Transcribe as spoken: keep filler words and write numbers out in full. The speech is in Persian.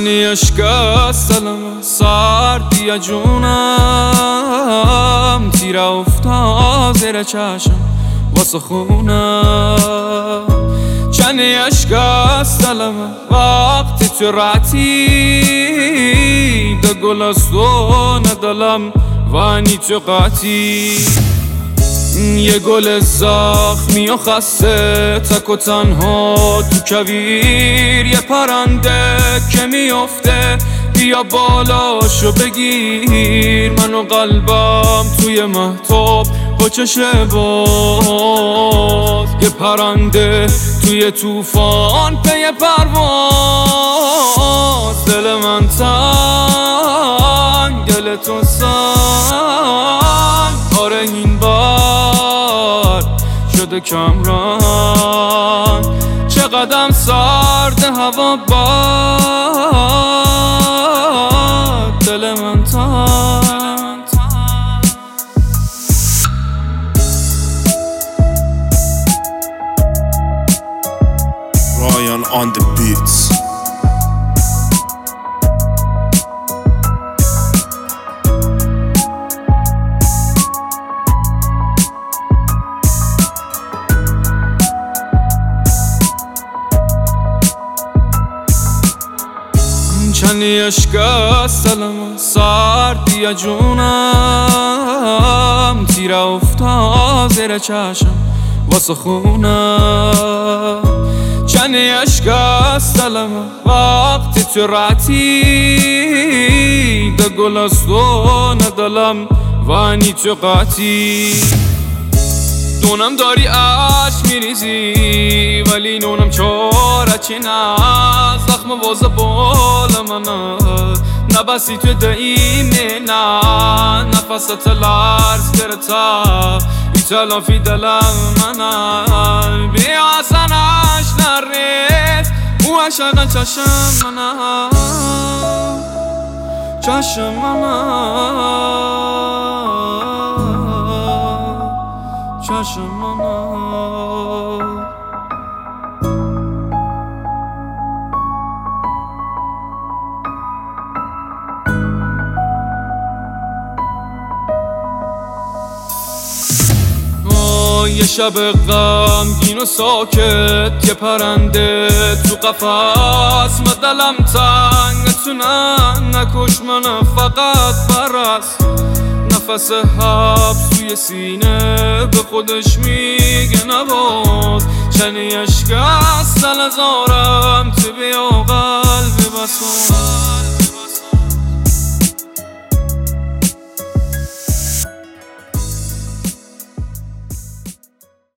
چنی عشق است دلم سردی جونم، تیر افتاد زیر چشم واسه خونم. چنی عشق است دلم وقتی تو رتی، ده گل است و ندلم وانی تو قطی. یه گل زخمی و خسته تک و تنها تو کویر، یه پرنده که میفته بیا بالاشو بگیر. من و قلبم توی مهتاب با چشم باز، یه پرنده توی طوفان پی پرواز. دل من تنگ دل تو سنگ، آره این بار شده کمرنگ. چقدرم سرد هوا باد، دل من تنگ. Ryan on the beats. چنی عشق است دلم سردی جونم، تیر افتاد زیر چشم واسه خونم. چنی عشق است دلم وقتی تو رتی، ده گل است و ندلم وانی تو قطی. دونم داری عشق میریزی ولی نونم چارچی نه، زخم واسه بال منه نبستی تو دایمه نه. نفست لرز گرتا ای تلافی دلم منه، بیا حسنش نریز او عشق چشم منه، چشم منه، چشم منه. یه شب غمگین و ساکت، یه پرنده تو قفس. من دلم تنگ تو نه نکش من فقط برس. نفس حبس توی سینه به خودش میگه نباز. چنی عشق است دل زارم تو بیا